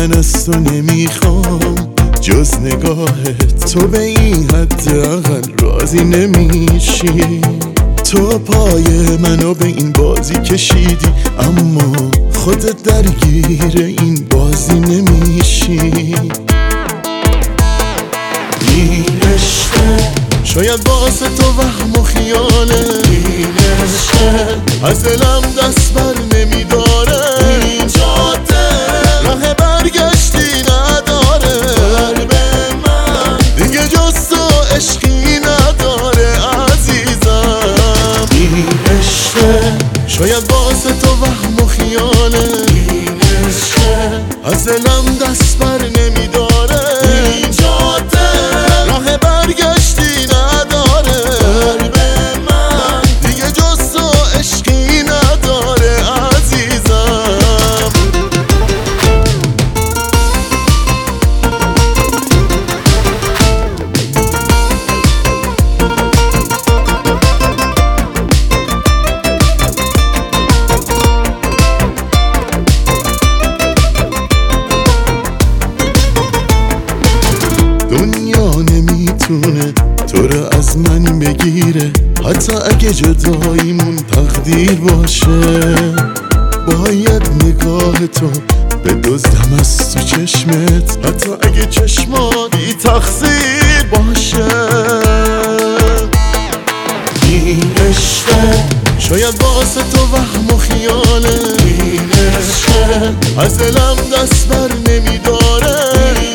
من از تو نمیخوام جز نگاهت. تو به این حداقل راضی نمیشی. تو پای منو به این بازی کشیدی، اما خودت درگیر این بازی نمیشی. این عشقه شاید واسه تو وهم و خیاله. این عشقه از دلم دست بر نمیداره. این جاده راه برگشتی نداره. قلب من دیگه جز تو عشقی نداره عزیزم. این عشقه شاید واسه تو وهم و خیاله. این عشقه از دلم دست بر نمیداره. این جاده راه برگشتی نداره. قلب من دیگه جز تو عشقی نداره عزیزم. دنیا نمیتونه تو رو از من بگیره، حتی اگه جداییمون تقدیر باشه. باید نگاه تو بدزدم از تو چشمت، حتی اگه چشمات بی تقصیر باشه. این عشقه شاید واسه تو وهم و خیاله. این عشقه از دلم دست بر نمیداره.